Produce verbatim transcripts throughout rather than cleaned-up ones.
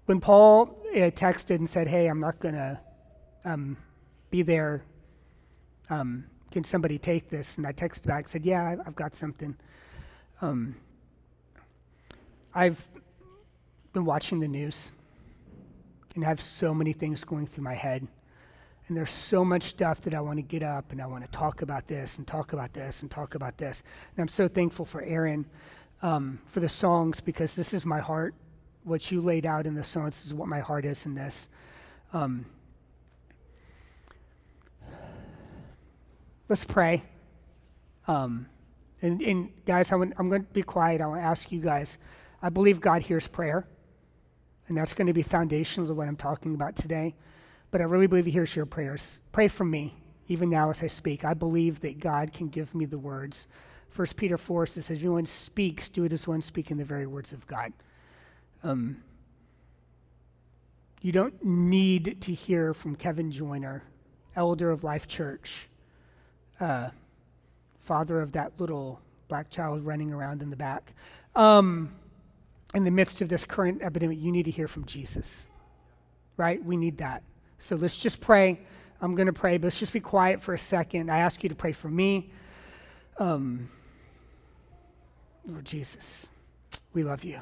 when Paul uh, texted and said, hey, I'm not going to um, be there, um, can somebody take this? And I texted back, said, yeah, I've got something. Um, I've been watching the news and I have so many things going through my head. And there's so much stuff that I want to get up and I want to talk about this and talk about this and talk about this. And I'm so thankful for Aaron um, for the songs, because this is my heart. What you laid out in the songs is what my heart is in this. Um, let's pray. Um, and, and guys, I'm, I'm going to be quiet. I want to ask you guys, I believe God hears prayer. And that's going to be foundational to what I'm talking about today. But I really believe he hears your prayers. Pray for me, even now as I speak. I believe that God can give me the words. First Peter four says, if anyone speaks, do it as one speaking the very words of God. Um, you don't need to hear from Kevin Joyner, elder of Life Church, uh, father of that little black child running around in the back. Um, in the midst of this current epidemic, you need to hear from Jesus, right? We need that. So let's just pray. I'm going to pray, but let's just be quiet for a second. I ask you to pray for me. Um, Lord Jesus, we love you.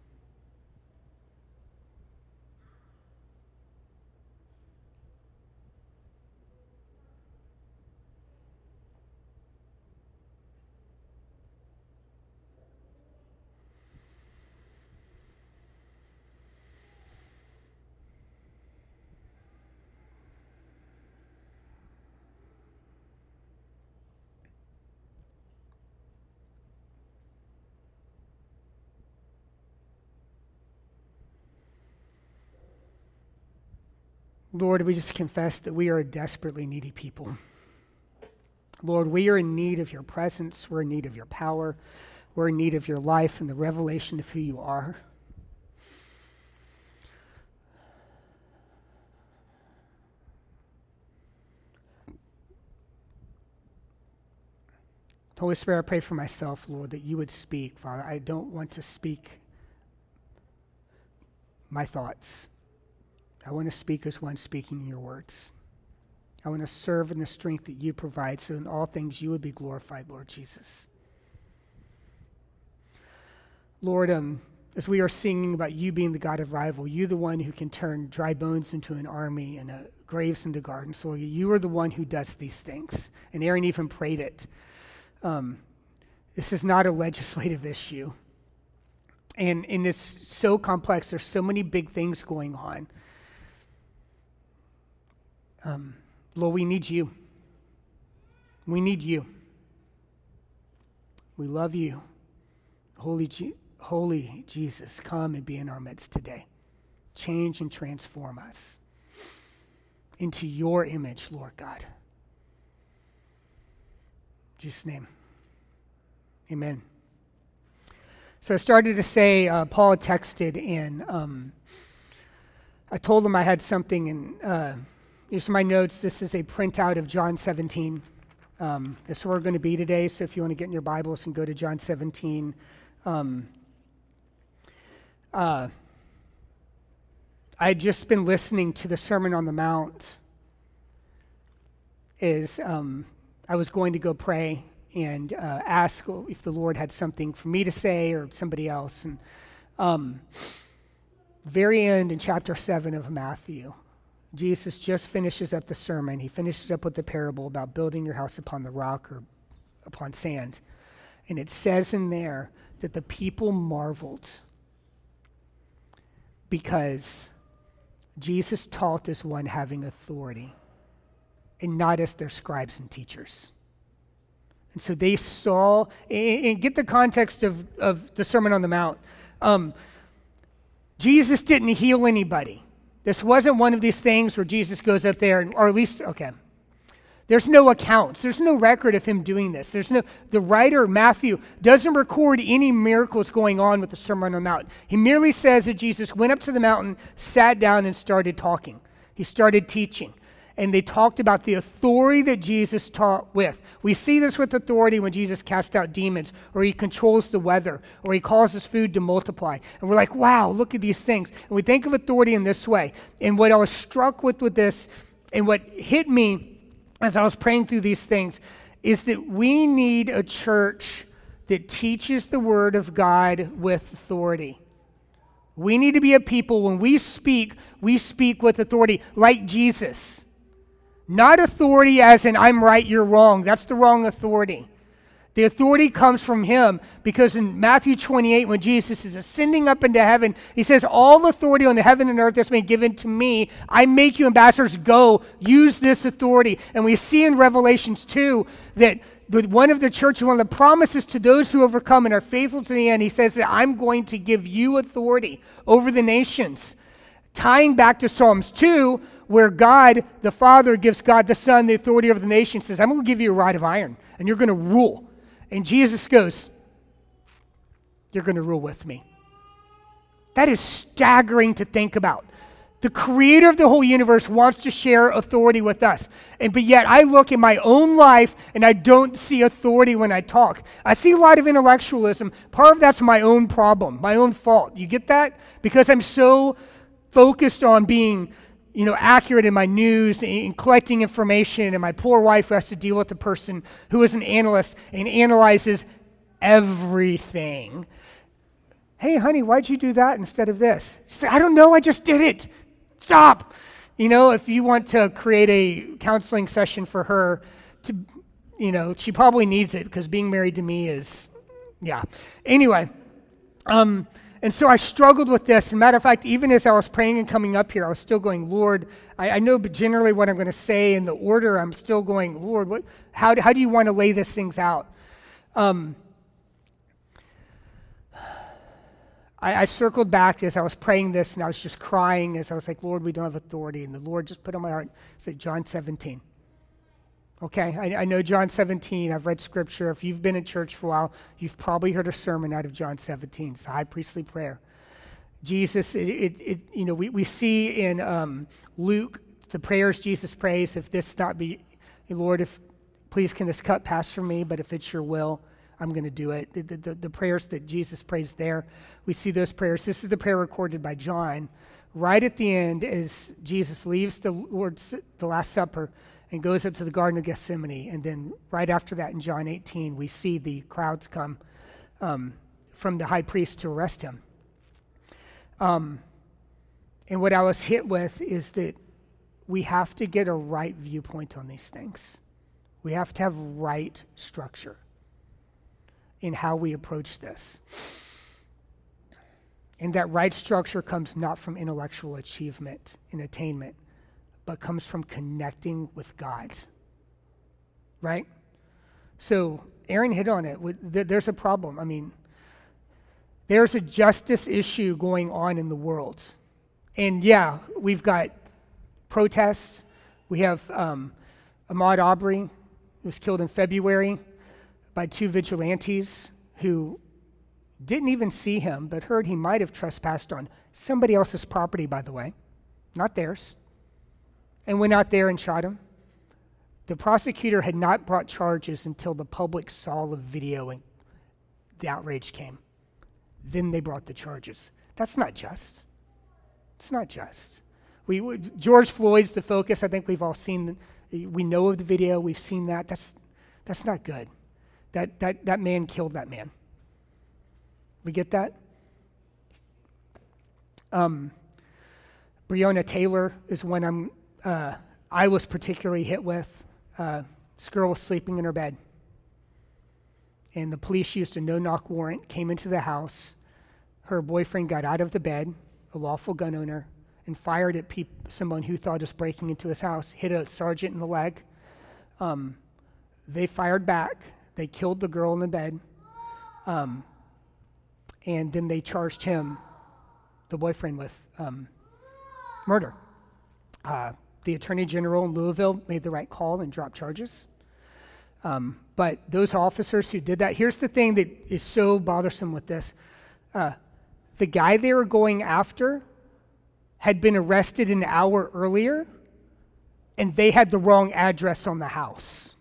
Lord, we just confess that we are a desperately needy people. Lord, we are in need of your presence. We're in need of your power. We're in need of your life and the revelation of who you are. Holy Spirit, I pray for myself, Lord, that you would speak, Father. I don't want to speak my thoughts. I want to speak as one speaking your words. I want to serve in the strength that you provide, so in all things you would be glorified, Lord Jesus. Lord, um, as we are singing about you being the God of revival, you the one who can turn dry bones into an army and uh, graves into gardens. Lord, you are the one who does these things. And Aaron even prayed it. Um, this is not a legislative issue. And, and it's so complex. There's so many big things going on. Um, Lord, we need you. We need you. We love you. Holy, G- Holy Jesus, come and be in our midst today. Change and transform us into your image, Lord God. In Jesus' name, amen. So I started to say, uh, Paul texted, and um, I told him I had something, and uh, here's my notes. This is a printout of John seventeen. Um, this is where we're going to be today, so if you want to get in your Bibles and go to John seventeen. Um, uh, I had just been listening to the Sermon on the Mount as um, I was going to go pray and uh, ask if the Lord had something for me to say or somebody else. And um, very end in chapter seven of Matthew, Jesus just finishes up the sermon. He finishes up with the parable about building your house upon the rock or upon sand. And it says in there that the people marveled because Jesus taught as one having authority and not as their scribes and teachers. And so they saw, and, and get the context of, of the Sermon on the Mount. Um, Jesus didn't heal anybody. This wasn't one of these things where Jesus goes up there, and, or at least, okay. There's no accounts. There's no record of him doing this. There's no, the writer, Matthew, doesn't record any miracles going on with the Sermon on the Mount. He merely says that Jesus went up to the mountain, sat down, and started talking. He started teaching. and they talked about the authority that Jesus taught with. We see this with authority when Jesus casts out demons, or he controls the weather, or he causes food to multiply. And we're like, wow, look at these things. And we think of authority in this way. And what I was struck with with this, and what hit me as I was praying through these things, is that we need a church that teaches the word of God with authority. We need to be a people, when we speak, we speak with authority, like Jesus. Not authority as in, I'm right, you're wrong. That's the wrong authority. The authority comes from him, because in Matthew twenty-eight, when Jesus is ascending up into heaven, he says, all authority on the heaven and earth has been given to me. I make you ambassadors. Go, use this authority. And we see in Revelations two that one of the churches, one of the promises to those who overcome and are faithful to the end, he says that I'm going to give you authority over the nations. Tying back to Psalms two, where God the Father gives God the Son the authority over the nations, says, I'm going to give you a rod of iron, and you're going to rule. And Jesus goes, you're going to rule with me. That is staggering to think about. The creator of the whole universe wants to share authority with us. And but yet I look in my own life and I don't see authority when I talk. I see a lot of intellectualism. Part of that's my own problem, my own fault. You get that? Because I'm so focused on being, you know, accurate in my news and collecting information, and my poor wife who has to deal with a person who is an analyst and analyzes everything. Hey, honey, why'd you do that instead of this? She said, I don't know, I just did it. Stop. You know, if you want to create a counseling session for her, to, you know, she probably needs it, because being married to me is, yeah. Anyway, um, and so I struggled with this. As a matter of fact, even as I was praying and coming up here, I was still going, Lord, I, I know generally what I'm going to say in the order. I'm still going, Lord, what? How, how do you want to lay these things out? Um, I, I circled back as I was praying this, and I was just crying as I was like, Lord, we don't have authority. And the Lord just put on my heart, said, John seventeen. Okay, I, I know John seventeen. I've read scripture. If you've been in church for a while, you've probably heard a sermon out of John seventeen. It's a high priestly prayer. Jesus, it, it, it you know, we, we see in um, Luke the prayers Jesus prays. If this not be, Lord, if please can this cup pass from me, but if it's your will, I'm going to do it. The, the, the prayers that Jesus prays there, we see those prayers. This is the prayer recorded by John. Right at the end, as Jesus leaves the Lord's, the Last Supper, and goes up to the Garden of Gethsemane. And then right after that in John eighteen, we see the crowds come um, from the high priest to arrest him. Um, and what I was hit with is that we have to get a right viewpoint on these things. We have to have right structure in how we approach this. And that right structure comes not from intellectual achievement and attainment, but comes from connecting with God, right? So Aaron hit on it. There's a problem. I mean, there's a justice issue going on in the world. And yeah, we've got protests. We have um, Ahmaud Arbery, who was killed in February by two vigilantes who didn't even see him, but heard he might have trespassed on somebody else's property, by the way, not theirs, and went out there and shot him. The prosecutor had not brought charges until the public saw the video and the outrage came. Then they brought the charges. That's not just. It's not just. We, we George Floyd's the focus. I think we've all seen, we know of the video. We've seen that. That's that's not good. That that that man killed that man. We get that? Um, Breonna Taylor is one I'm, uh, I was particularly hit with. Uh, this girl was sleeping in her bed. And the police used a no-knock warrant, came into the house. Her boyfriend got out of the bed, a lawful gun owner, and fired at pe- someone who thought was breaking into his house, hit a sergeant in the leg. Um, they fired back. They killed the girl in the bed. Um, and then they charged him, the boyfriend, with um, murder. Uh, the Attorney General in Louisville made the right call and dropped charges. Um, but those officers who did that, here's the thing that is so bothersome with this. Uh, the guy they were going after had been arrested an hour earlier and they had the wrong address on the house.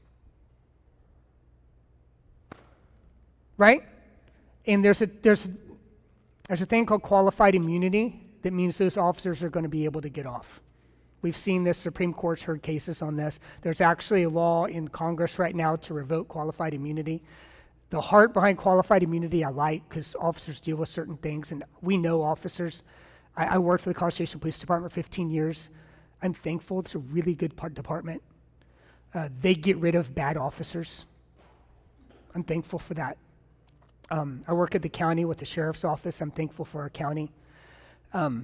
Right? And there's a there's there's a thing called qualified immunity that means those officers are going to be able to get off. We've seen this. Supreme Court's heard cases on this. There's actually a law in Congress right now to revoke qualified immunity. The heart behind qualified immunity I like because officers deal with certain things, and we know officers. I, I worked for the College Station Police Department for fifteen years. I'm thankful. It's a really good part department. Uh, they get rid of bad officers. I'm thankful for that. Um, I work at the county with the sheriff's office. I'm thankful for our county. Um,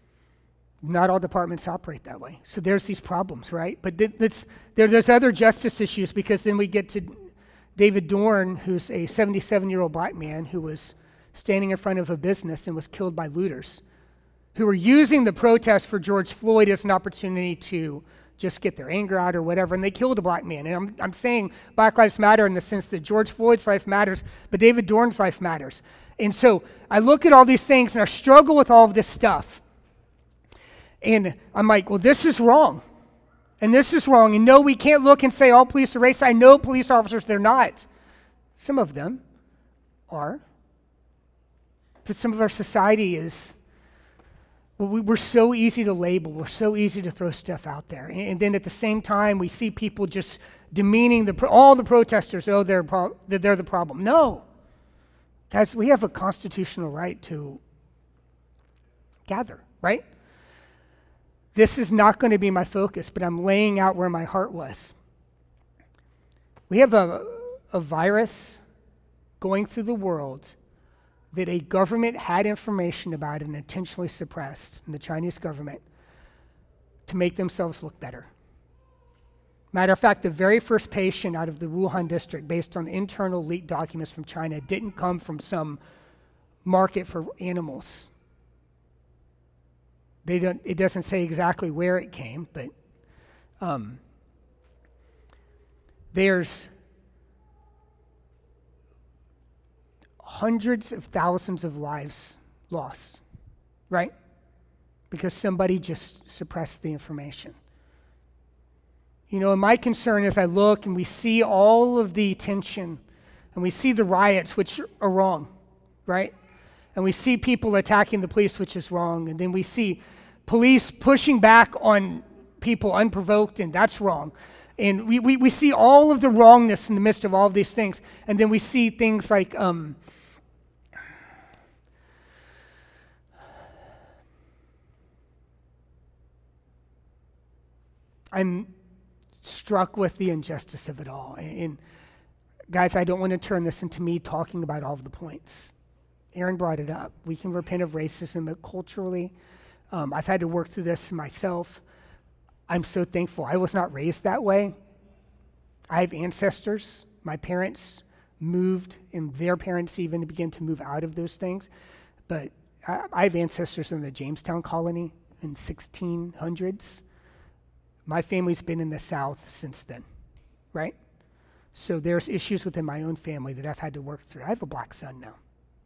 not all departments operate that way. So there's these problems, right? But th- that's, there, there's other justice issues because then we get to David Dorn, who's a seventy-seven-year-old black man who was standing in front of a business and was killed by looters who were using the protest for George Floyd as an opportunity to just get their anger out or whatever, and they killed a black man. And I'm, I'm saying Black Lives Matter in the sense that George Floyd's life matters, but David Dorn's life matters. And so I look at all these things and I struggle with all of this stuff. And I'm like, well, this is wrong. And this is wrong. And no, we can't look and say all police are racist. I know police officers, they're not. Some of them are. But some of our society is, well, we, we're so easy to label. We're so easy to throw stuff out there. And, and then at the same time, we see people just demeaning the all the protesters. Oh, they're, pro- they're the problem. No. Guys, we have a constitutional right to gather, right? This is not going to be my focus, but I'm laying out where my heart was. We have a, a virus going through the world that a government had information about and intentionally suppressed, in the Chinese government, to make themselves look better. Matter of fact, the very first patient out of the Wuhan district, based on internal leaked documents from China, didn't come from some market for animals. They don't, it doesn't say exactly where it came, but um, there's hundreds of thousands of lives lost, right? Because somebody just suppressed the information. You know, and my concern as I look and we see all of the tension and we see the riots, which are wrong, right? And we see people attacking the police, which is wrong. And then we see police pushing back on people unprovoked, and that's wrong. And we, we, we see all of the wrongness in the midst of all of these things. And then we see things like um, I'm struck with the injustice of it all. And, and guys, I don't want to turn this into me talking about all of the points. Aaron brought it up. We can repent of racism, but culturally, um, I've had to work through this myself. I'm so thankful. I was not raised that way. I have ancestors. My parents moved, and their parents even began to move out of those things. But I, I have ancestors in the Jamestown colony in sixteen hundreds. My family's been in the South since then, right? So there's issues within my own family that I've had to work through. I have a black son now.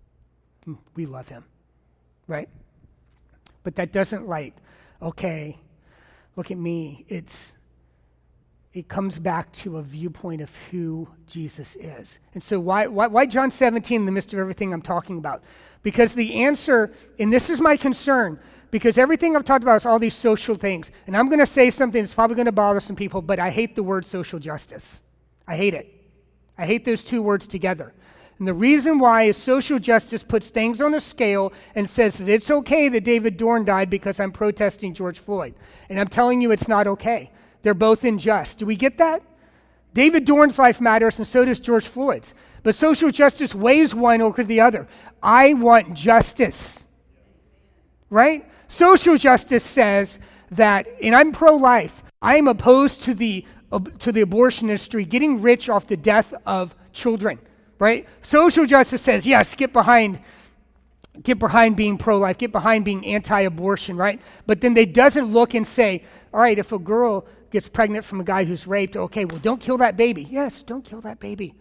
We love him, right? But that doesn't like, okay, look at me. It's it comes back to a viewpoint of who Jesus is. And so why why, why John seventeen in the midst of everything I'm talking about? Because the answer, and this is my concern, because everything I've talked about is all these social things. And I'm going to say something that's probably going to bother some people, but I hate the word social justice. I hate it. I hate those two words together. And the reason why is social justice puts things on a scale and says that it's okay that David Dorn died because I'm protesting George Floyd. And I'm telling you it's not okay. They're both unjust. Do we get that? David Dorn's life matters, and so does George Floyd's. But social justice weighs one over the other. I want justice. Right? Social justice says that, and I'm pro-life, I am opposed to the uh, to the abortion industry getting rich off the death of children. Right? Social justice says, yes, get behind, get behind being pro-life, get behind being anti-abortion, right? But then they doesn't look and say, all right, if a girl gets pregnant from a guy who's raped, okay, well, don't kill that baby. Yes, don't kill that baby.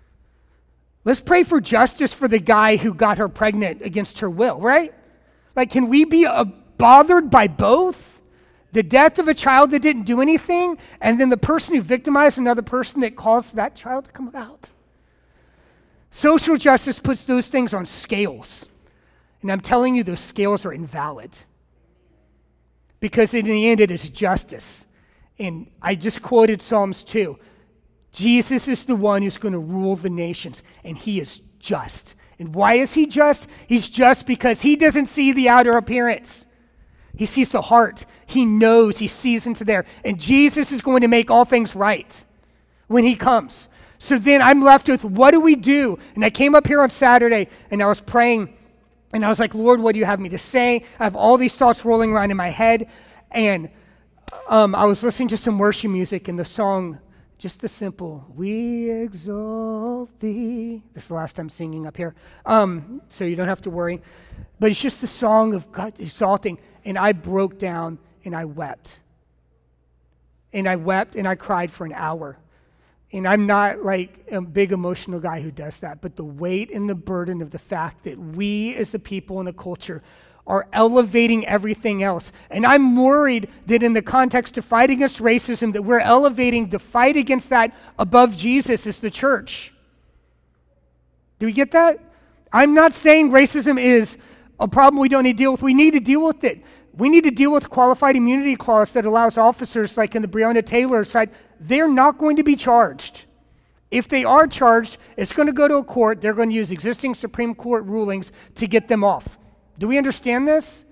Let's pray for justice for the guy who got her pregnant against her will, right? Like, can we be uh, bothered by both? The death of a child that didn't do anything, and then the person who victimized another person that caused that child to come about. Social justice puts those things on scales. And I'm telling you, those scales are invalid. Because in the end, it is justice. And I just quoted Psalms two. Jesus is the one who's going to rule the nations, and he is just. And why is he just? He's just because he doesn't see the outer appearance. He sees the heart. He knows. He sees into there. And Jesus is going to make all things right when he comes. So then I'm left with, what do we do? And I came up here on Saturday, and I was praying, and I was like, Lord, what do you have me to say? I have all these thoughts rolling around in my head. And um, I was listening to some worship music, and the song, just the simple, we exalt thee. This is the last time singing up here, um, so you don't have to worry. But it's just the song of God exalting. And I broke down, and I wept. And I wept, and I cried for an hour. And I'm not like a big emotional guy who does that, but the weight and the burden of the fact that we as the people in the culture are elevating everything else. And I'm worried that in the context of fight against racism, that we're elevating the fight against that above Jesus as the church. Do we get that? I'm not saying racism is a problem we don't need to deal with. We need to deal with it. We need to deal with the qualified immunity clause that allows officers, like in the Breonna Taylor side, they're not going to be charged. If they are charged, it's going to go to a court. They're going to use existing Supreme Court rulings to get them off. Do we understand this?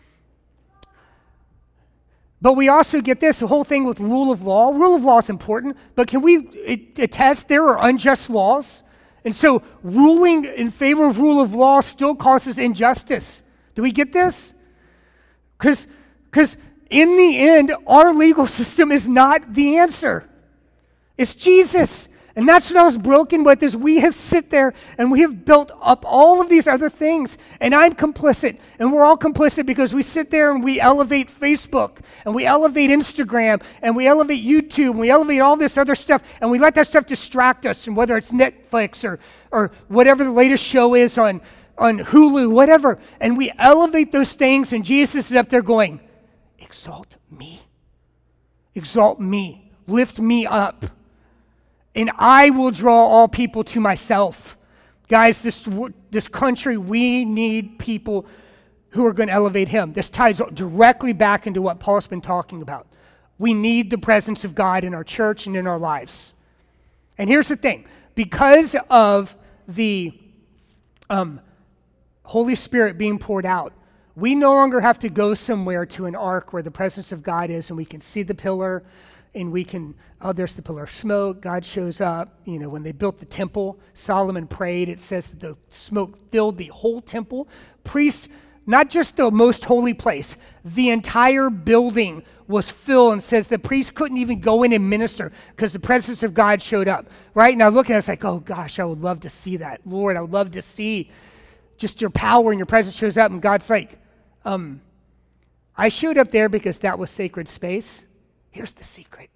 But we also get this, the whole thing with rule of law. Rule of law is important, but can we attest there are unjust laws? And so ruling in favor of rule of law still causes injustice. Do we get this? Because because in the end, our legal system is not the answer. It's Jesus. And that's what I was broken with, is we have sit there and we have built up all of these other things. And I'm complicit. And we're all complicit because we sit there and we elevate Facebook and we elevate Instagram and we elevate YouTube and we elevate all this other stuff. And we let that stuff distract us. And whether it's Netflix or, or whatever the latest show is on, on Hulu, whatever. And we elevate those things, and Jesus is up there going, exalt me. Exalt me. Lift me up. And I will draw all people to myself. Guys, this, this country, we need people who are going to elevate him. This ties directly back into what Paul's been talking about. We need the presence of God in our church and in our lives. And here's the thing. Because of the um, Holy Spirit being poured out, we no longer have to go somewhere to an ark where the presence of God is and we can see the pillar and we can, oh, there's the pillar of smoke. God shows up. You know, when they built the temple, Solomon prayed. It says that the smoke filled the whole temple. Priests, not just the most holy place, the entire building was filled, and says the priests couldn't even go in and minister because the presence of God showed up, right? And I look at it, it's like, oh gosh, I would love to see that. Lord, I would love to see just your power and your presence shows up. And God's like, um, I showed up there because that was sacred space. Here's the secret.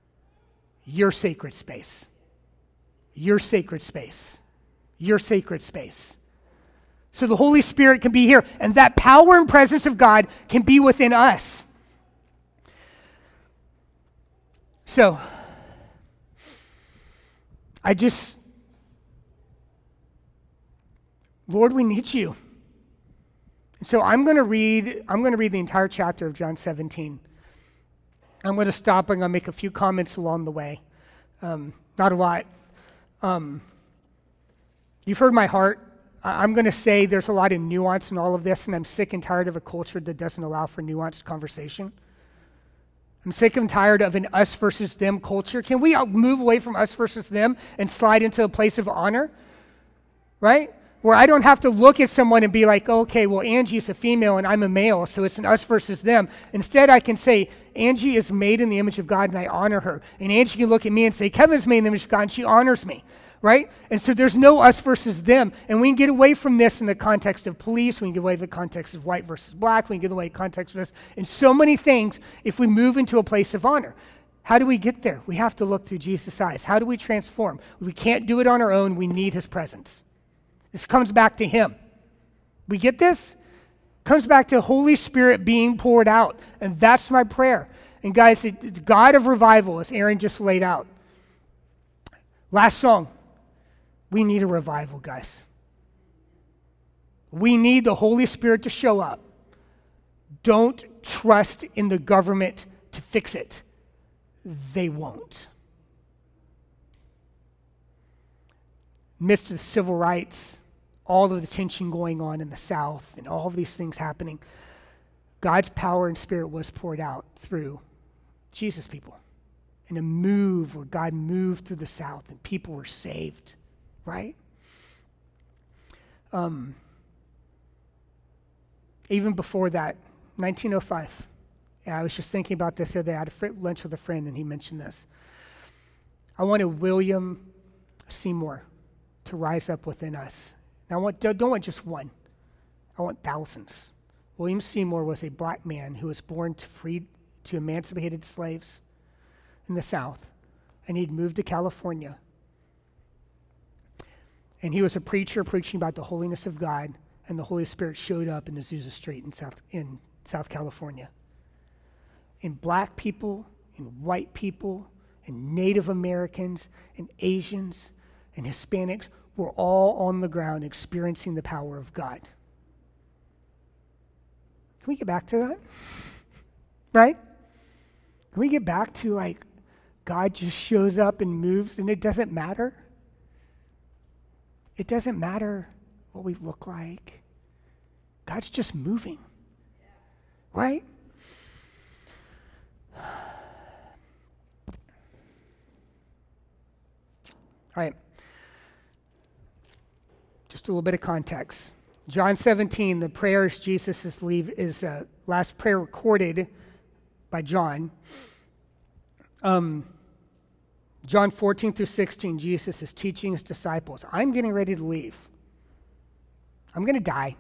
Your sacred space. Your sacred space. Your sacred space. So the Holy Spirit can be here, and that power and presence of God can be within us. So, I just, Lord, we need you. And so I'm going to read, I'm going to read the entire chapter of John seventeen. I'm going to stop and I'm going to make a few comments along the way. Um, not a lot. Um, you've heard my heart. I'm going to say there's a lot of nuance in all of this, and I'm sick and tired of a culture that doesn't allow for nuanced conversation. I'm sick and tired of an us versus them culture. Can we move away from us versus them and slide into a place of honor? Right? Where I don't have to look at someone and be like, okay, well, Angie's a female and I'm a male, so it's an us versus them. Instead, I can say, Angie is made in the image of God and I honor her. And Angie can look at me and say, Kevin's made in the image of God and she honors me, right? And so there's no us versus them. And we can get away from this in the context of police. We can get away from the context of white versus black. We can get away from the context of this. In so many things, if we move into a place of honor. How do we get there? We have to look through Jesus' eyes. How do we transform? We can't do it on our own. We need his presence. This comes back to him. We get this? Comes back to Holy Spirit being poured out. And that's my prayer. And guys, the God of revival, as Aaron just laid out. Last song. We need a revival, guys. We need the Holy Spirit to show up. Don't trust in the government to fix it. They won't. Midst of the civil rights, all of the tension going on in the South, and all of these things happening, God's power and Spirit was poured out through Jesus people. In a move where God moved through the South and people were saved, right? Um, even before that, nineteen oh five. Yeah, I was just thinking about this the other day. I had a fr- lunch with a friend and he mentioned this. I wanted William Seymour to rise up within us. Now, I want, don't want just one. I want thousands. William Seymour was a black man who was born to free to emancipated slaves in the South, and he'd moved to California. And he was a preacher preaching about the holiness of God, and the Holy Spirit showed up in Azusa Street in South in South California. And black people, and white people, and Native Americans, and Asians, and Hispanics were all on the ground experiencing the power of God. Can we get back to that? Right? Can we get back to like God just shows up and moves and it doesn't matter? It doesn't matter what we look like. God's just moving. Right? All right. Just a little bit of context. John seventeen, the prayers Jesus is leave is uh, last prayer recorded by John. Um, John fourteen through sixteen, Jesus is teaching his disciples. I'm getting ready to leave. I'm going to die.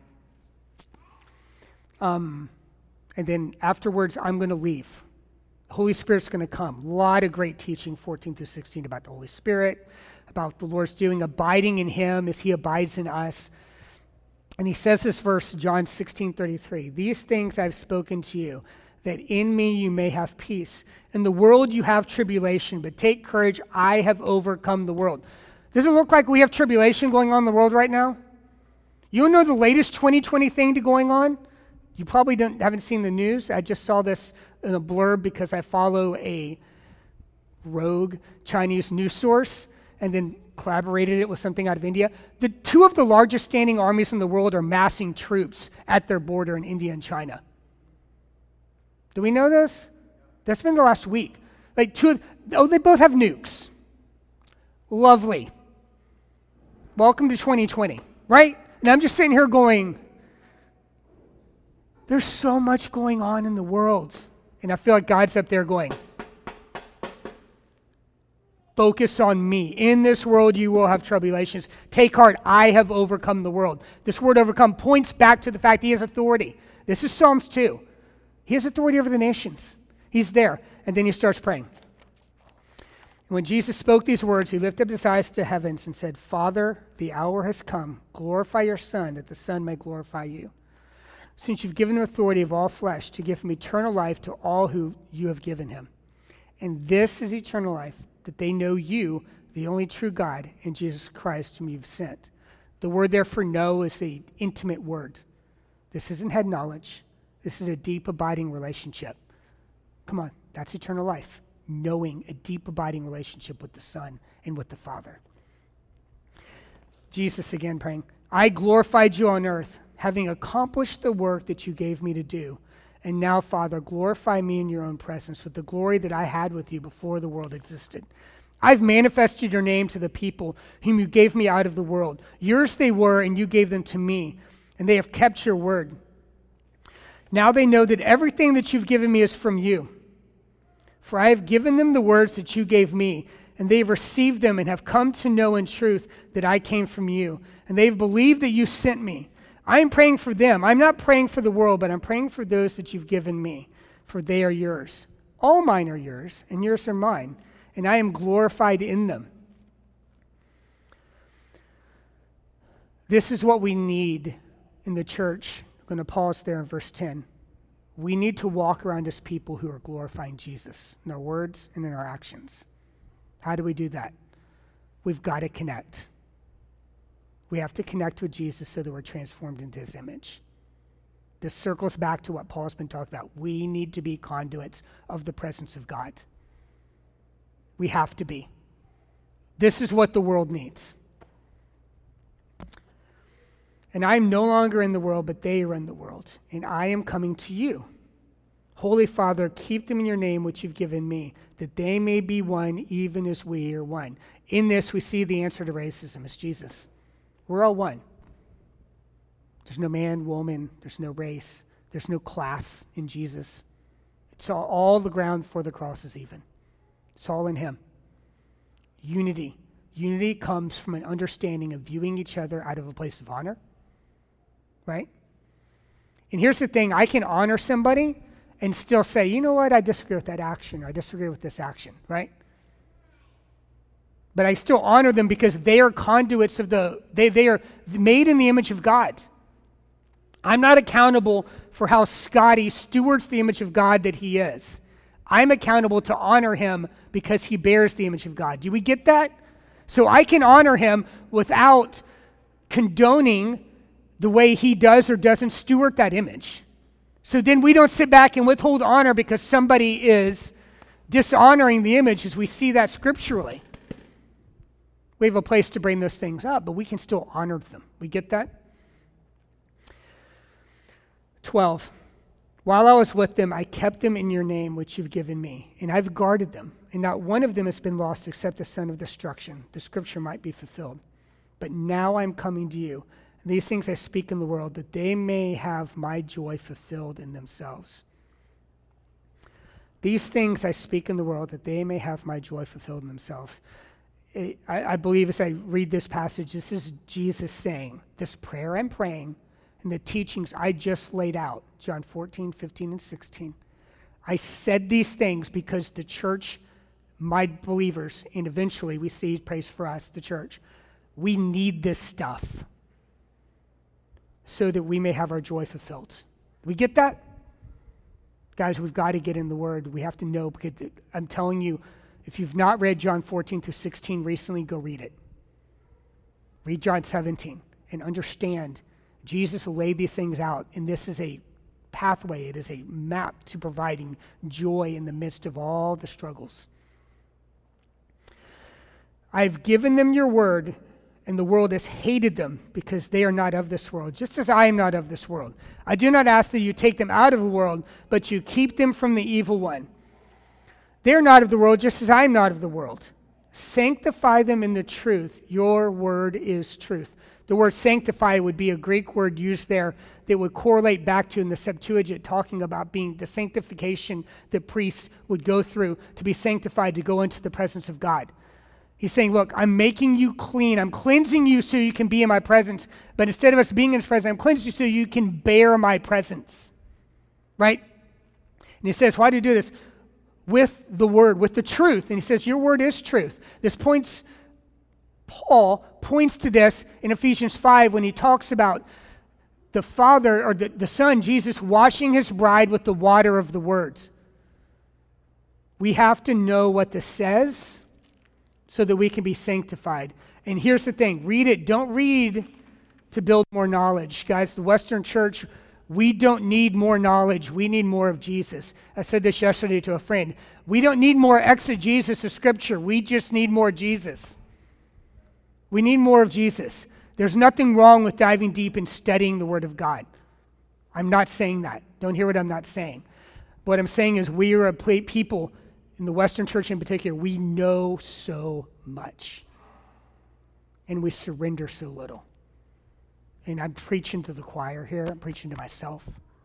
Um, and then afterwards, I'm going to leave. The Holy Spirit's going to come. A lot of great teaching, fourteen through sixteen, about the Holy Spirit, about the Lord's doing, abiding in him as he abides in us. And he says this verse, John sixteen thirty-three, these things I've spoken to you, that in me you may have peace. In the world you have tribulation, but take courage, I have overcome the world. Does it look like we have tribulation going on in the world right now? You know the latest twenty twenty thing to going on? You probably don't, haven't seen the news. I just saw this in a blurb because I follow a rogue Chinese news source and then collaborated it with something out of India. The two of the largest standing armies in the world are massing troops at their border in India and China. Do we know this? That's been the last week. Like two, of, oh, they both have nukes. Lovely. Welcome to twenty twenty, right? And I'm just sitting here going, there's so much going on in the world. And I feel like God's up there going, focus on me. In this world you will have tribulations. Take heart, I have overcome the world. This word overcome points back to the fact he has authority. This is Psalms two. He has authority over the nations. He's there. And then he starts praying. And when Jesus spoke these words, he lifted up his eyes to heavens and said, Father, the hour has come. Glorify your Son, that the Son may glorify you. Since you've given him authority of all flesh to give him eternal life to all who you have given him. And this is eternal life, that they know you, the only true God, and Jesus Christ whom you've sent. The word there for know is the intimate word. This isn't head knowledge. This is a deep, abiding relationship. Come on, that's eternal life. Knowing a deep, abiding relationship with the Son and with the Father. Jesus again praying, I glorified you on earth, having accomplished the work that you gave me to do. And now, Father, glorify me in your own presence with the glory that I had with you before the world existed. I've manifested your name to the people whom you gave me out of the world. Yours they were, and you gave them to me, and they have kept your word. Now they know that everything that you've given me is from you. For I have given them the words that you gave me, and they have received them and have come to know in truth that I came from you. And they have believed that you sent me. I am praying for them. I'm not praying for the world, but I'm praying for those that you've given me, for they are yours. All mine are yours, and yours are mine, and I am glorified in them. This is what we need in the church. I'm going to pause there in verse ten. We need to walk around as people who are glorifying Jesus in our words and in our actions. How do we do that? We've got to connect. We have to connect with Jesus so that we're transformed into his image. This circles back to what Paul's been talking about. We need to be conduits of the presence of God. We have to be. This is what the world needs. And I am no longer in the world, but they are in the world, and I am coming to you. Holy Father, keep them in your name, which you've given me, that they may be one, even as we are one. In this, we see the answer to racism is Jesus. We're all one. There's no man, woman, there's no race, there's no class in Jesus. It's all, all the ground for the cross is even. It's all in him. Unity. Unity comes from an understanding of viewing each other out of a place of honor. Right? And here's the thing, I can honor somebody and still say, you know what, I disagree with that action, or I disagree with this action, right? But I still honor them because they are conduits of the, they, they are made in the image of God. I'm not accountable for how Scotty stewards the image of God that he is. I'm accountable to honor him because he bears the image of God. Do we get that? So I can honor him without condoning the way he does or doesn't steward that image. So then we don't sit back and withhold honor because somebody is dishonoring the image, as we see that scripturally. We have a place to bring those things up, but we can still honor them. We get that? twelve. While I was with them, I kept them in your name, which you've given me, and I've guarded them, and not one of them has been lost except the son of destruction. The scripture might be fulfilled. But now I'm coming to you. These things I speak in the world, that they may have my joy fulfilled in themselves. These things I speak in the world, that they may have my joy fulfilled in themselves. I, I believe as I read this passage, this is Jesus saying, this prayer I'm praying, and the teachings I just laid out, John fourteen, fifteen, and sixteen. I said these things because the church, my believers, and eventually we see praise for us, the church, we need this stuff so that we may have our joy fulfilled. We get that? Guys, we've got to get in the Word. We have to know, because I'm telling you, if you've not read John fourteen through sixteen recently, go read it. Read John seventeen and understand Jesus laid these things out, and this is a pathway. It is a map to providing joy in the midst of all the struggles. I've given them your word, and the world has hated them because they are not of this world, just as I am not of this world. I do not ask that you take them out of the world, but you keep them from the evil one. They are not of the world, just as I am not of the world. Sanctify them in the truth. Your word is truth. The word sanctify would be a Greek word used there that would correlate back to in the Septuagint, talking about being the sanctification that priests would go through to be sanctified, to go into the presence of God. He's saying, look, I'm making you clean. I'm cleansing you so you can be in my presence. But instead of us being in his presence, I'm cleansing you so you can bear my presence. Right? And he says, why do you do this? With the word, with the truth. And he says, your word is truth. This points, Paul points to this in Ephesians five when he talks about the Father, or the, the Son, Jesus, washing his bride with the water of the words. We have to know what this says so that we can be sanctified. And here's the thing, read it. Don't read to build more knowledge. Guys, the Western church, we don't need more knowledge. We need more of Jesus. I said this yesterday to a friend. We don't need more exegesis of Scripture. We just need more Jesus. We need more of Jesus. There's nothing wrong with diving deep and studying the Word of God. I'm not saying that. Don't hear what I'm not saying. What I'm saying is we are a people, in the Western church in particular, we know so much. And we surrender so little. And I'm preaching to the choir here. I'm preaching to myself.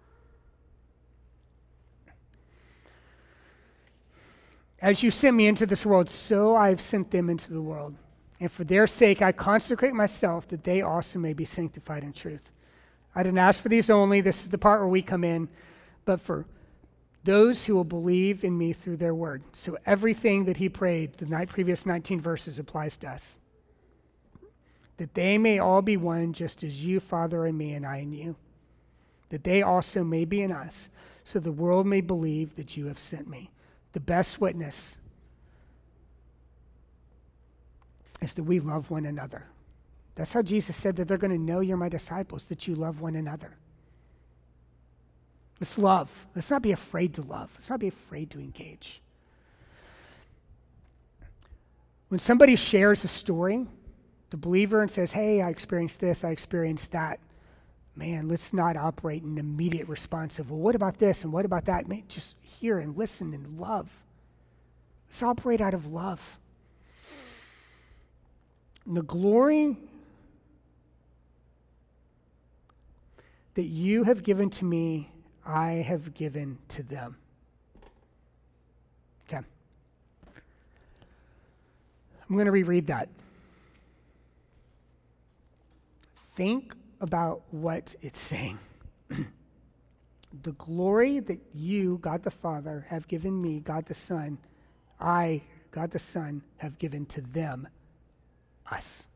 As you sent me into this world, so I've sent them into the world. And for their sake, I consecrate myself that they also may be sanctified in truth. I didn't ask for these only. This is the part where we come in. But for those who will believe in me through their word. So everything that he prayed, the night previous nineteen verses, applies to us. That they may all be one, just as you, Father, in me, and I in you. that they also may be in us, so the world may believe that you have sent me. The best witness is that we love one another. That's how Jesus said that they're going to know you're my disciples, that you love one another. Let's love. Let's not be afraid to love. Let's not be afraid to engage. When somebody shares a story, the believer, and says, hey, I experienced this, I experienced that, man, let's not operate in an immediate response of, well, what about this and what about that? Man, just hear and listen and love. Let's operate out of love. And the glory that you have given to me, I have given to them. Okay. I'm going to reread that. Think about what it's saying. The glory that you, God the Father, have given me, God the Son, I, God the Son, have given to them, us.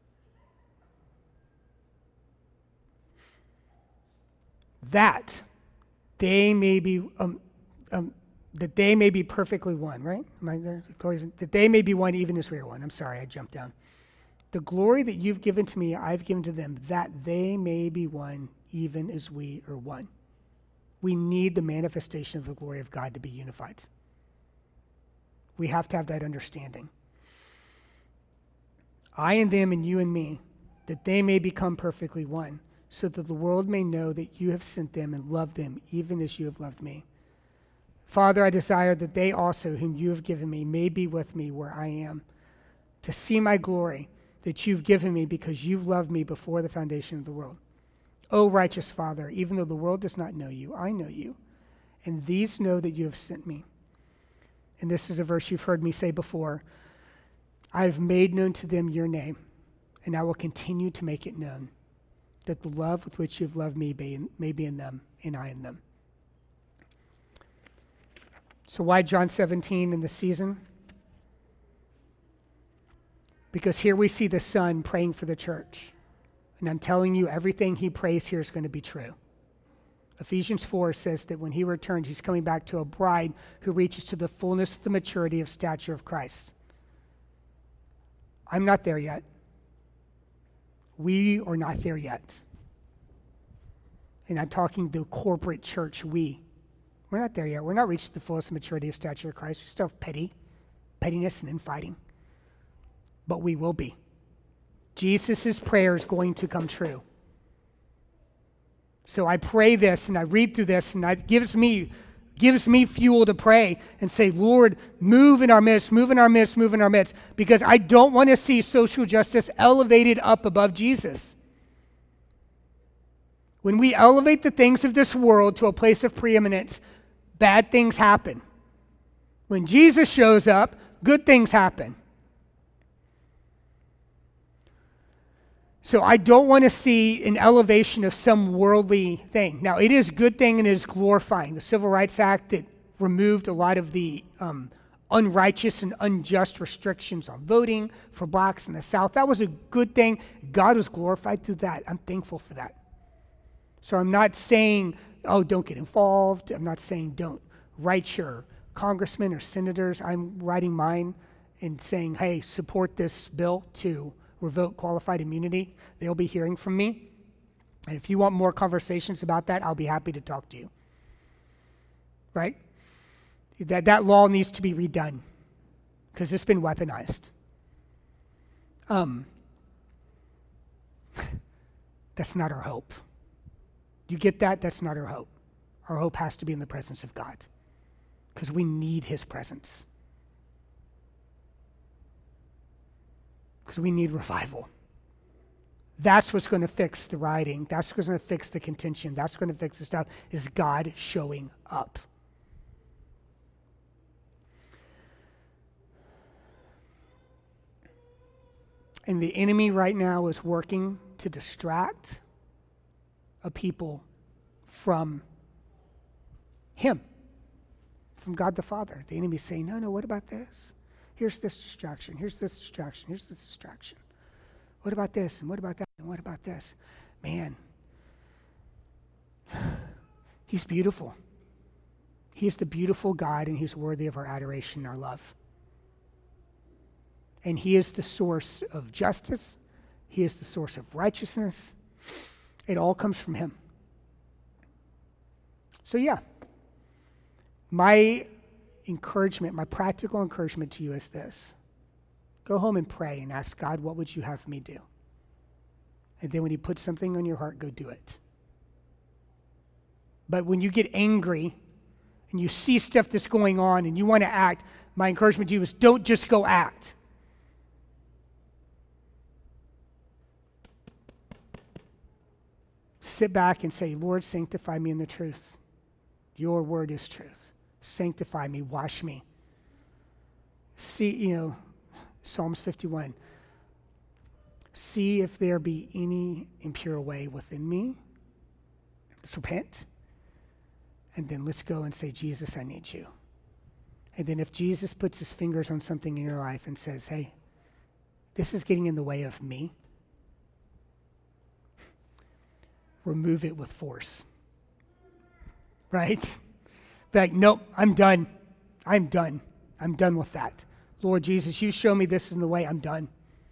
That they may be, um, um, that they may be perfectly one, right? Am I there? That they may be one, even as we are one. I'm sorry, I jumped down. The glory that you've given to me, I've given to them, that they may be one, even as we are one. We need the manifestation of the glory of God to be unified. We have to have that understanding. I and them and you and me, that they may become perfectly one, so that the world may know that you have sent them and loved them, even as you have loved me. Father, I desire that they also, whom you have given me, may be with me where I am, to see my glory that you've given me because you've loved me before the foundation of the world. O righteous Father, even though the world does not know you, I know you, and these know that you have sent me. And this is a verse you've heard me say before. I have made known to them your name, and I will continue to make it known, that the love with which you've loved me may be in them, and I in them. So why John seventeen in the season? Because here we see the Son praying for the church. And I'm telling you, everything he prays here is going to be true. Ephesians four says that when he returns, he's coming back to a bride who reaches to the fullness of the maturity of stature of Christ. I'm not there yet. We are not there yet. And I'm talking the corporate church, we. We're not there yet. We're not reached the fullest maturity of stature of Christ. We still have petty, pettiness and infighting. But we will be. Jesus' prayer is going to come true. So I pray this and I read through this and it gives me, gives me fuel to pray and say, Lord, move in our midst, move in our midst, move in our midst, because I don't want to see social justice elevated up above Jesus. When we elevate the things of this world to a place of preeminence, bad things happen. When Jesus shows up, good things happen. So I don't want to see an elevation of some worldly thing. Now, it is a good thing and it is glorifying. The Civil Rights Act that removed a lot of the um, unrighteous and unjust restrictions on voting for blacks in the South, that was a good thing. God was glorified through that. I'm thankful for that. So I'm not saying, oh, don't get involved. I'm not saying don't write your congressmen or senators. I'm writing mine and saying, hey, support this bill to revoke qualified immunity. They'll be hearing from me. And if you want more conversations about that, I'll be happy to talk to you. Right? That, that law needs to be redone because it's been weaponized. Um, that's not our hope. You get that? That's not our hope. Our hope has to be in the presence of God because we need his presence. Because we need revival. That's what's going to fix the rioting. That's what's going to fix the contention. That's going to fix the stuff, is God showing up. And the enemy right now is working to distract a people from him, from God the Father. The enemy's saying, no, no, what about this? Here's this distraction. Here's this distraction. Here's this distraction. What about this? And what about that? And what about this? Man, He's beautiful. He is the beautiful God, and he's worthy of our adoration and our love. And he is the source of justice. He is the source of righteousness. It all comes from him. So yeah, my encouragement, my practical encouragement to you is this. Go home and pray and ask God, what would you have me do? And then when he puts something on your heart, go do it. But when you get angry and you see stuff that's going on and you want to act, my encouragement to you is don't just go act. Sit back and say, Lord, sanctify me in the truth. Your word is truth. Sanctify me, wash me. See, you know, Psalms fifty-one. See if there be any impure way within me. Let's repent. And then let's go and say, Jesus, I need you. And then if Jesus puts his fingers on something in your life and says, hey, this is getting in the way of me, remove it with force. Right? Be like, nope, I'm done. I'm done. I'm done with that. Lord Jesus, you show me this in the way, I'm done.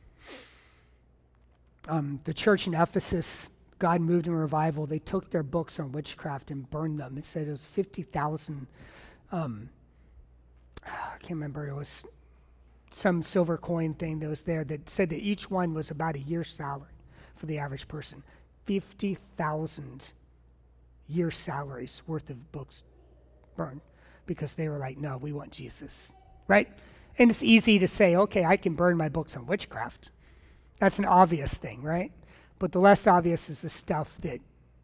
Um, the church in Ephesus, God moved in revival. They took their books on witchcraft and burned them. It said it was fifty thousand, um, I can't remember, it was some silver coin thing that was there that said that each one was about a year's salary for the average person. fifty thousand year salaries worth of books burned because they were like, no, we want Jesus, right? And it's easy to say, okay, I can burn my books on witchcraft. That's an obvious thing, right? But the less obvious is the stuff that,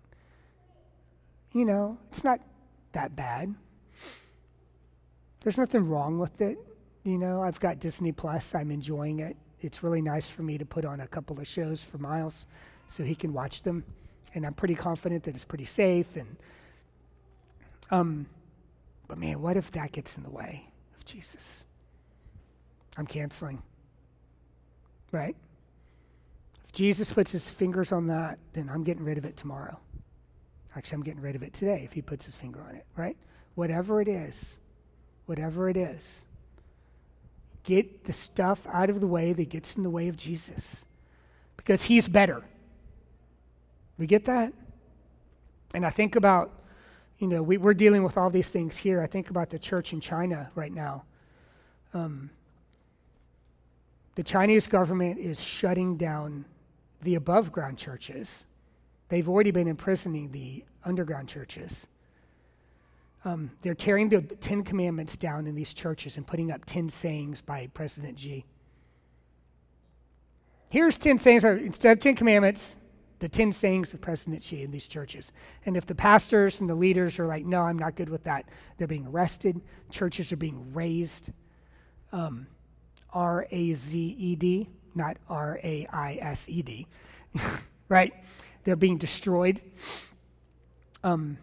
you know, it's not that bad. There's nothing wrong with it. You know, I've got Disney Plus. I'm enjoying it. It's really nice for me to put on a couple of shows for Miles so he can watch them. And I'm pretty confident that it's pretty safe. And, um, but man, what if that gets in the way of Jesus? I'm canceling, right? If Jesus puts his fingers on that, then I'm getting rid of it tomorrow. Actually, I'm getting rid of it today if he puts his finger on it, right? Whatever it is, whatever it is, get the stuff out of the way that gets in the way of Jesus because he's better. We get that? And I think about, you know, we, we're dealing with all these things here. I think about the church in China right now. Um, the Chinese government is shutting down the above ground churches. They've already been imprisoning the underground churches. Um, they're tearing the Ten Commandments down in these churches and putting up ten sayings by President Xi. Here's ten sayings, or instead of ten commandments, the ten sayings of President Xi in these churches. And if the pastors and the leaders are like, no, I'm not good with that, they're being arrested. Churches are being razed. Um, R A Z E D, not R A I S E D, right? They're being destroyed. Um,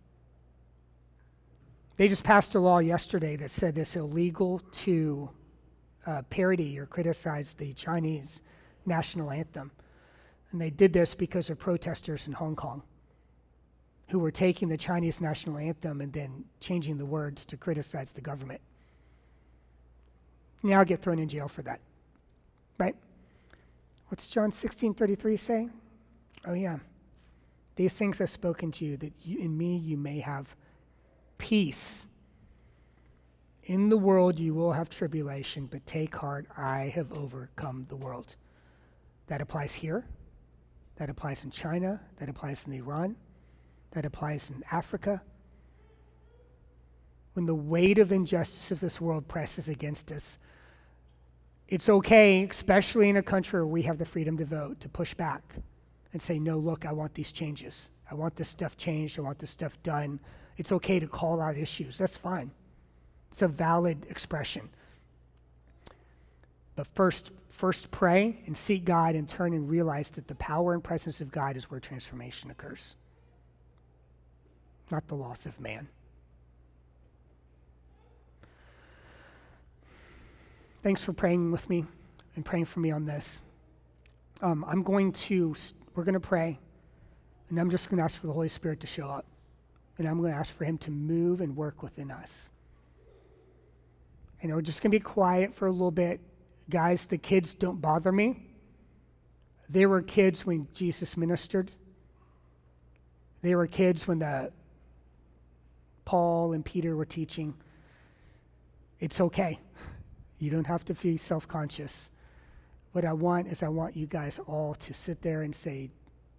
they just passed a law yesterday that said it's illegal to uh, parody or criticize the Chinese national anthem. And they did this because of protesters in Hong Kong who were taking the Chinese national anthem and then changing the words to criticize the government. Now get thrown in jail for that, right? What's John sixteen thirty-three say? Oh yeah, these things I've spoken to you, that you, in me you may have peace. In the world you will have tribulation, but take heart, I have overcome the world. That applies here. That applies in China. That applies in Iran. That applies in Africa. When the weight of injustice of this world presses against us, it's okay, especially in a country where we have the freedom to vote, to push back and say, no, look, I want these changes. I want this stuff changed. I want this stuff done. It's okay to call out issues. That's fine. It's a valid expression. But first, first pray and seek God and turn and realize that the power and presence of God is where transformation occurs, not the loss of man. Thanks for praying with me and praying for me on this. Um, I'm going to, we're going to pray, and I'm just going to ask for the Holy Spirit to show up. and I'm going to ask for him to move and work within us. And we're just going to be quiet for a little bit. Guys, the kids don't bother me. They were kids when Jesus ministered. They were kids when the Paul and Peter were teaching. It's okay. You don't have to be self-conscious. What I want is I want you guys all to sit there and say,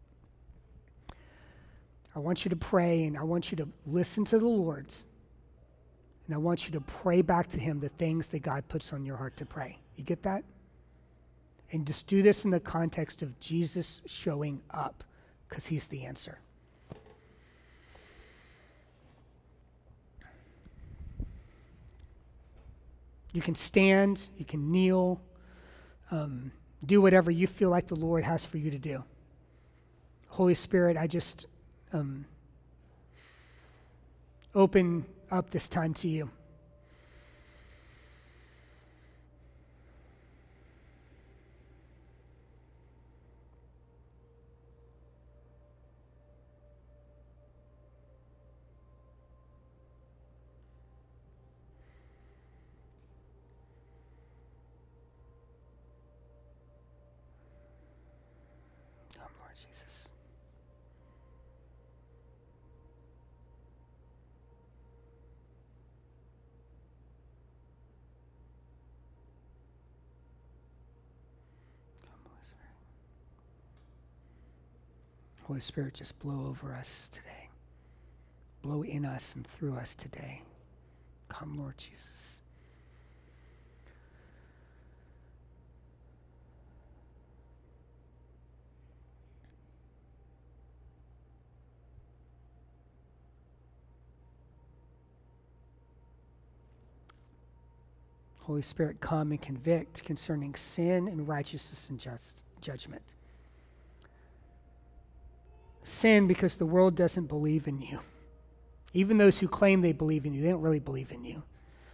I want you to pray, and I want you to listen to the Lord, and I want you to pray back to him the things that God puts on your heart to pray. You get that? And just do this in the context of Jesus showing up, because he's the answer. You can stand, you can kneel, um, do whatever you feel like the Lord has for you to do. Holy Spirit, I just um, open up this time to you. Jesus. Come, Holy Spirit. Holy Spirit, just blow over us today. Blow in us and through us today. Come, Lord Jesus. Holy Spirit, come and convict concerning sin and righteousness and just judgment. Sin because the world doesn't believe in you. Even those who claim they believe in you, they don't really believe in you.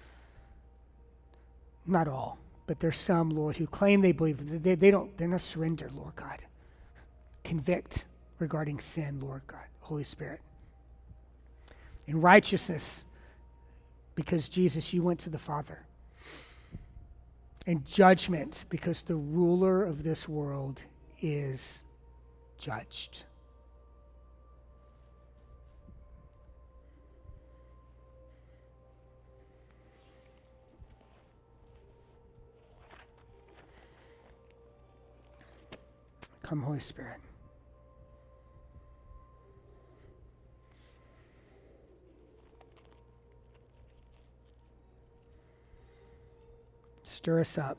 Not all, but there's some, Lord, who claim they believe. They, they don't, they're not surrendered, Lord God. Convict regarding sin, Lord God, Holy Spirit. In righteousness, because Jesus, you went to the Father. And judgment, because the ruler of this world is judged. Come, Holy Spirit. Stir us up.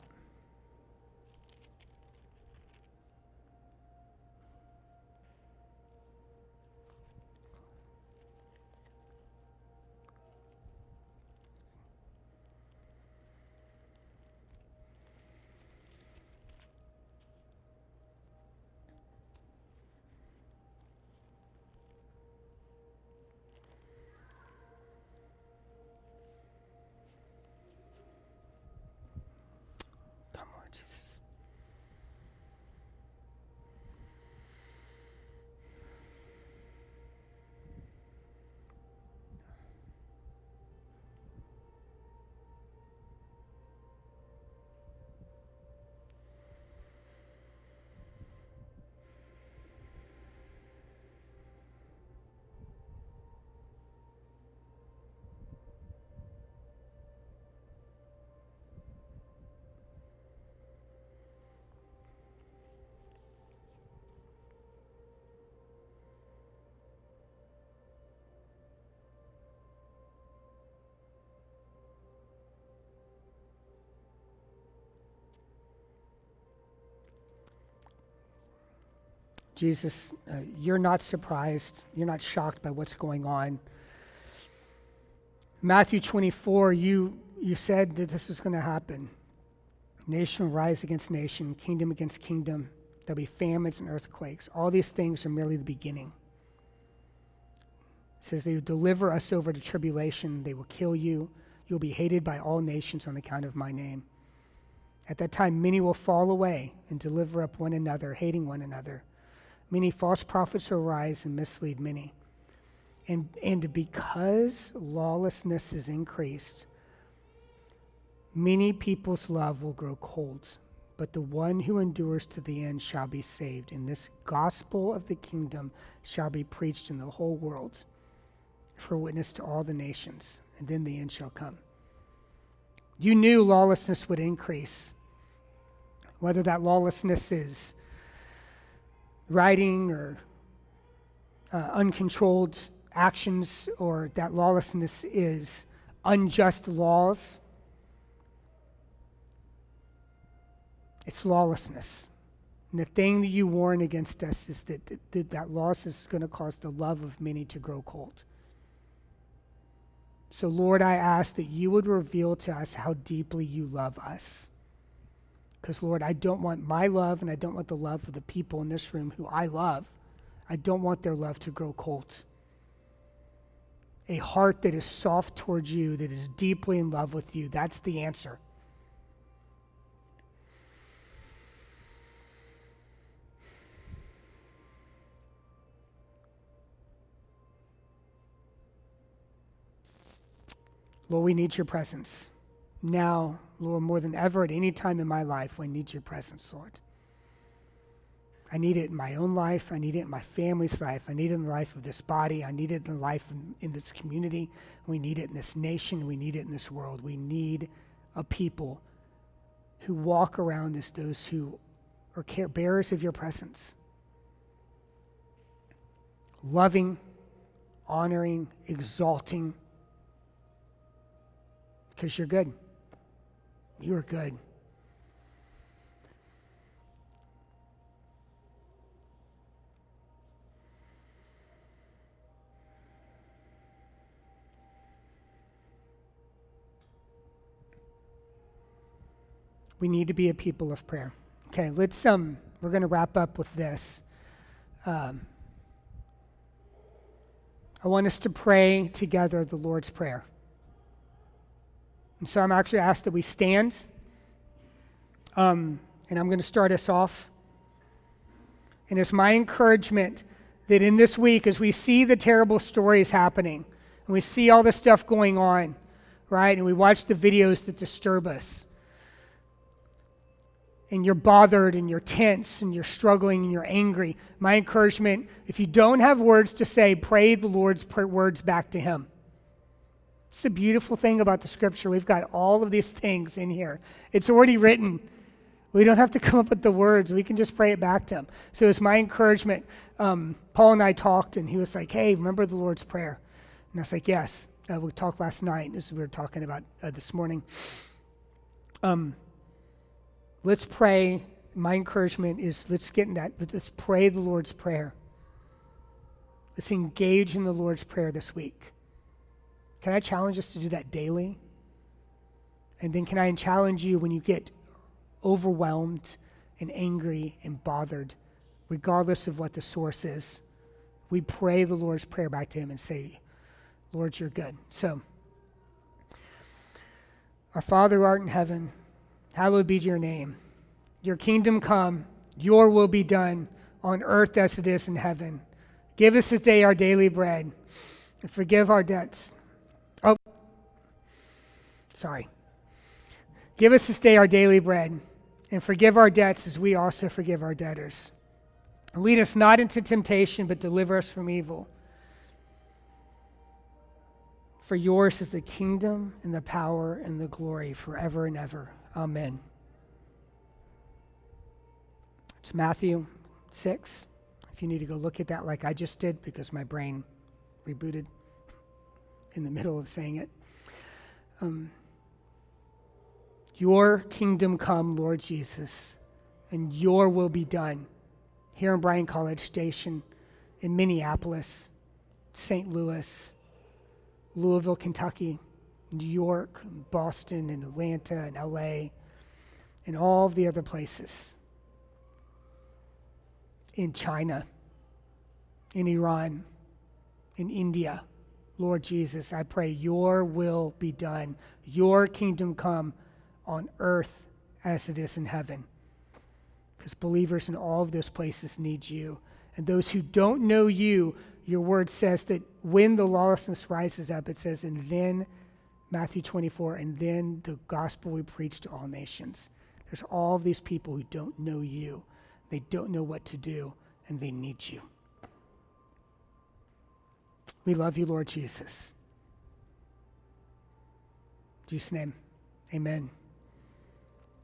Jesus. Jesus, uh, you're not surprised. You're not shocked by what's going on. Matthew twenty-four, you, you said that this is going to happen. Nation will rise against nation, kingdom against kingdom. There'll be famines and earthquakes. All these things are merely the beginning. It says they will deliver us over to tribulation. They will kill you. You'll be hated by all nations on account of my name. At that time, many will fall away and deliver up one another, hating one another. Many false prophets will rise and mislead many. And, and because lawlessness is increased, many people's love will grow cold, but the one who endures to the end shall be saved. And this gospel of the kingdom shall be preached in the whole world for witness to all the nations, and then the end shall come. You knew lawlessness would increase, whether that lawlessness is rioting or uh, uncontrolled actions, or that lawlessness is unjust laws. It's lawlessness. And the thing that you warn against us is that that, that lawlessness is going to cause the love of many to grow cold. So, Lord, I ask that you would reveal to us how deeply you love us. Because, Lord, I don't want my love, and I don't want the love of the people in this room who I love, I don't want their love to grow cold. A heart that is soft towards you, that is deeply in love with you, that's the answer. Lord, we need your presence. Now, Lord, more than ever at any time in my life, I need your presence, Lord. I need it in my own life. I need it in my family's life. I need it in the life of this body. I need it in the life in, in this community. We need it in this nation. We need it in this world. We need a people who walk around as those who are care bearers of your presence. Loving, honoring, exalting, because you're good. You are good. We need to be a people of prayer. Okay, let's um we're going to wrap up with this. Um, I want us to pray together the Lord's Prayer. And so I'm actually asked that we stand, um, and I'm going to start us off. And it's my encouragement that in this week, as we see the terrible stories happening, and we see all this stuff going on, right, and we watch the videos that disturb us, and you're bothered, and you're tense, and you're struggling, and you're angry, my encouragement, if you don't have words to say, pray the Lord's words back to him. It's the beautiful thing about the scripture. We've got all of these things in here. It's already written. We don't have to come up with the words. We can just pray it back to him. So it's my encouragement. Um, Paul and I talked, and he was like, hey, remember the Lord's Prayer? And I was like, yes. Uh, we talked last night, as we were talking about uh, this morning. Um, let's pray. My encouragement is let's get in that. Let's pray the Lord's Prayer. Let's engage in the Lord's Prayer this week. Can I challenge us to do that daily? And then can I challenge you when you get overwhelmed and angry and bothered, regardless of what the source is, we pray the Lord's Prayer back to him and say, Lord, you're good. So, our Father who art in heaven, hallowed be your name. Your kingdom come, your will be done on earth as it is in heaven. Give us this day our daily bread, and forgive our debts. Oh, sorry. Give us this day our daily bread, and forgive our debts as we also forgive our debtors. Lead us not into temptation, but deliver us from evil. For yours is the kingdom and the power and the glory forever and ever. Amen. It's Matthew six. If you need to go look at that like I just did because my brain rebooted in the middle of saying it. Um, your kingdom come, Lord Jesus, and your will be done here in Bryan College Station, in Minneapolis, Saint Louis, Louisville, Kentucky, New York, Boston, and Atlanta, and L A, and all of the other places. In China, in Iran, in India. Lord Jesus, I pray your will be done, your kingdom come on earth as it is in heaven. Because believers in all of those places need you. And those who don't know you, Your word says that when the lawlessness rises up, it says, and then, Matthew twenty-four, and then the gospel we preach to all nations. There's all these people who don't know you. They don't know what to do, and they need you. We love you, Lord Jesus. In Jesus' name, amen.